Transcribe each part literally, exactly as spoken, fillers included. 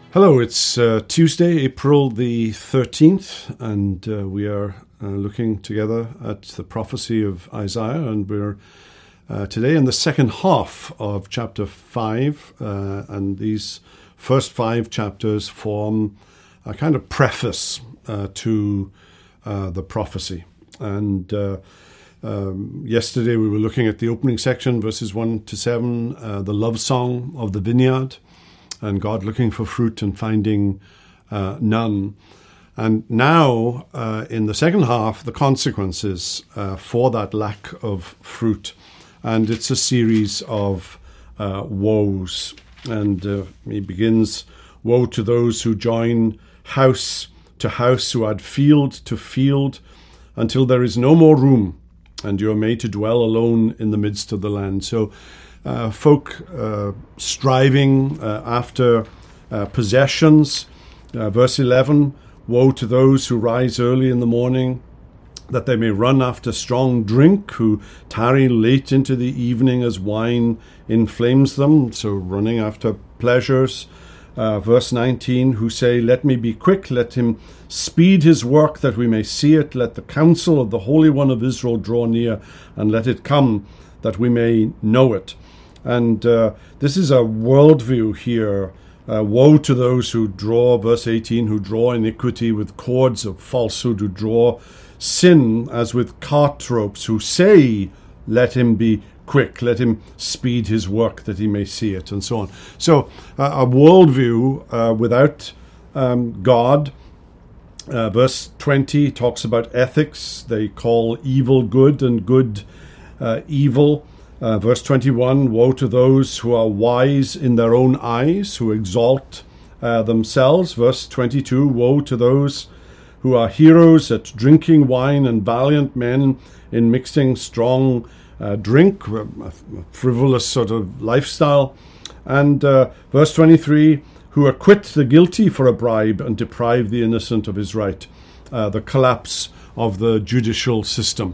Hello, it's uh, Tuesday, April the thirteenth, and uh, we are uh, looking together at the prophecy of Isaiah, and we're uh, today in the second half of chapter five, uh, and these first five chapters form a kind of preface uh, to uh, the prophecy. And uh, um, yesterday we were looking at the opening section, verses one to seven, uh, the love song of the vineyard, and God looking for fruit and finding uh, none. And now, uh, in the second half, the consequences uh, for that lack of fruit. And it's a series of uh, woes. And uh, he begins, woe to those who join house to house, who add field to field, until there is no more room, and you are made to dwell alone in the midst of the land. So, Uh, folk uh, striving uh, after uh, possessions. Uh, verse eleven, woe to those who rise early in the morning, that they may run after strong drink, who tarry late into the evening as wine inflames them, so running after pleasures. Uh, verse nineteen, who say, let me be quick, let him speed his work that we may see it, let the counsel of the Holy One of Israel draw near, and let it come that we may know it. And uh, this is a worldview here. Uh, woe to those who draw, verse eighteen, who draw iniquity with cords of falsehood, who draw sin as with cart ropes, who say, let him be quick, let him speed his work that he may see it, and so on. So uh, a worldview uh, without um, God. Uh, verse twenty talks about ethics. They call evil good and good uh, evil. Uh, verse twenty-one, woe to those who are wise in their own eyes, who exalt uh, themselves. Verse twenty-two, woe to those who are heroes at drinking wine and valiant men in mixing strong uh, drink, a frivolous sort of lifestyle. And uh, verse twenty-three, who acquit the guilty for a bribe and deprive the innocent of his right. Uh, the collapse of the judicial system.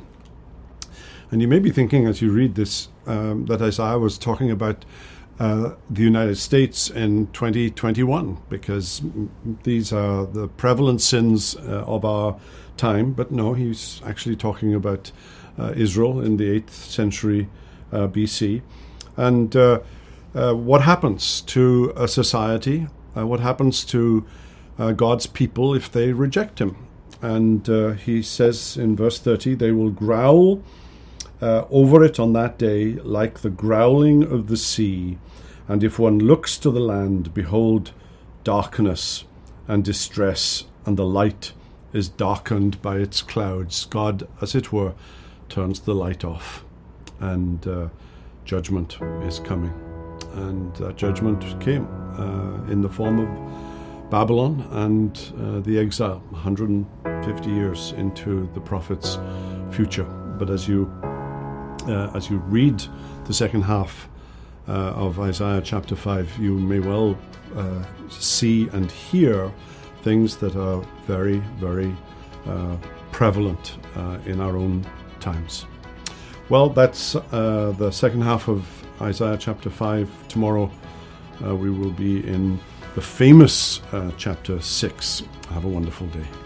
And you may be thinking as you read this um, that Isaiah was talking about uh, the United States in twenty twenty-one, because these are the prevalent sins uh, of our time. But no, he's actually talking about uh, Israel in the eighth century uh, B C. And uh, uh, what happens to a society, uh, what happens to uh, God's people if they reject him? And uh, he says in verse thirty, they will growl Uh, over it on that day, like the growling of the sea. And if one looks to the land, behold, darkness and distress, and the light is darkened by its clouds. God, as it were, turns the light off, and uh, judgment is coming. And that judgment came uh, in the form of Babylon and uh, the exile, one hundred fifty years into the prophet's future. But as you Uh, as you read the second half uh, of Isaiah chapter five, you may well uh, see and hear things that are very, very uh, prevalent uh, in our own times. Well, that's uh, the second half of Isaiah chapter five. Tomorrow uh, we will be in the famous uh, chapter six. Have a wonderful day.